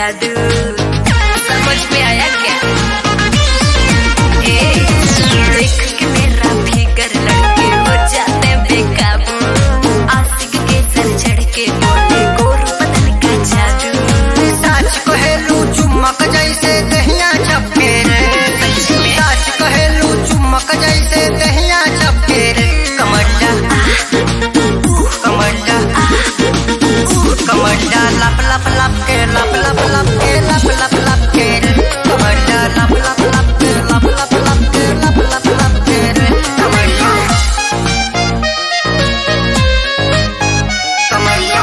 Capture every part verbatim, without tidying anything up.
जादू। समझ में आया क्या? ए, देख के मेरा फिगर लड़के हो जाते बेकाबू। आशिक के सर चढ़ के बोले गोर बदन का जादू। साच कहेलू चुम्मक जैसे दहिया चपके रे, साच कहेलू चुम्मक जैसे दहिया चपके रे। कमंडा कमंडा कमंडा लप लप लप के लप लप लप के लप लप लप के रे। कमंडा लप लप लप के लप लप लप के लप लप लप के रे। कमंडा कमंडा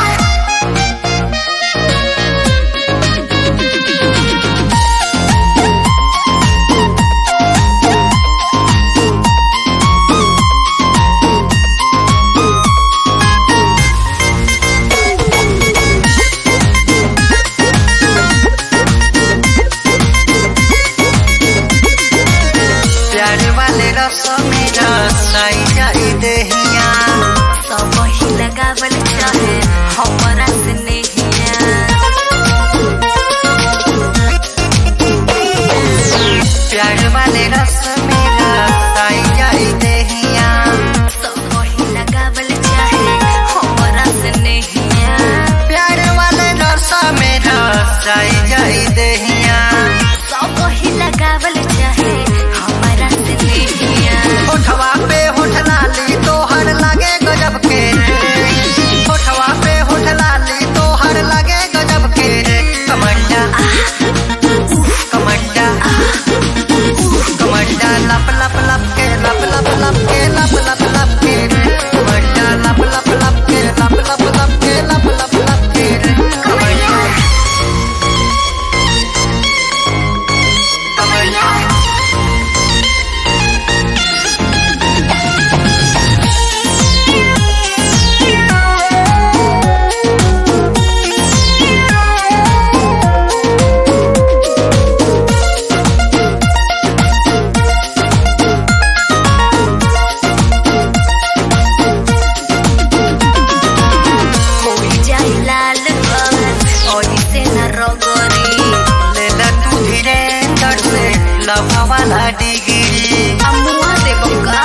प्यार वाले रसों में रसाई जाई देहिया। सब ही लगावल चाहे हमरा से नहिया। प्यार वाले रसों में रसाई जाई देहिया। सब ही लगावल चाहे हमरा से नहिया। प्यार वाले रसों में रसाई जाई देहिया। सब ही लगावल चाहे हमरा से नहिया। होठवा पे होठ लाली तोहर लगे गजब के रे। होठवा पे होठ लाली तोहर लगे गजब के रे। कमंडा कमंडा कमंडा लप लप लप के लप लप लप के लप लप लप के रे। कमंडा लप लप लप के लप लप लप के लप लप लप के रे। कमंडा कमंडा होई जाई लाल बस और इसे न रगोरी। लेला तू धीरेन्द्र से लवा वाला डिग्री। अमुआ दे बका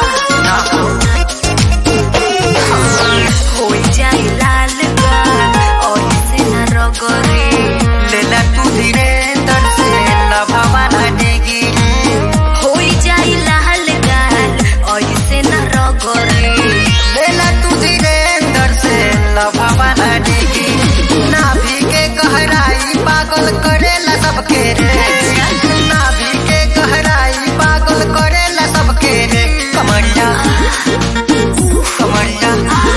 होई जाई लाल बस और इसे न रगोरी। लेला तू धीरेन्द्र से लवा वाला डिग्री। होई जाई लाल गाल और इसे न रगोरी। लेला तू धीरेन्द्र से लवा वाला डिग्री। नाभि के गहराई पागल करेला सबके रे। नाभि के गहराई पागल करेला सबके रे। कमंडा कमंडा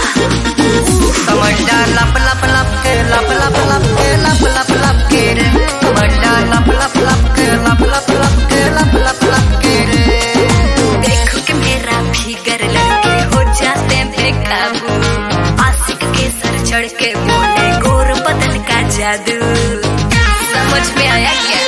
कमंडा लप लप लप के लप लप लप के लप लप लप के रे। कमंडा लप लप लप के लप लप लप के लप लप लप के रे। देखो कि मेरा फिगर लड़के हो जाते बेकाबू। आशिक के सर चढ़ के बोले गोर बदन का जादू। समझ में आया क्या?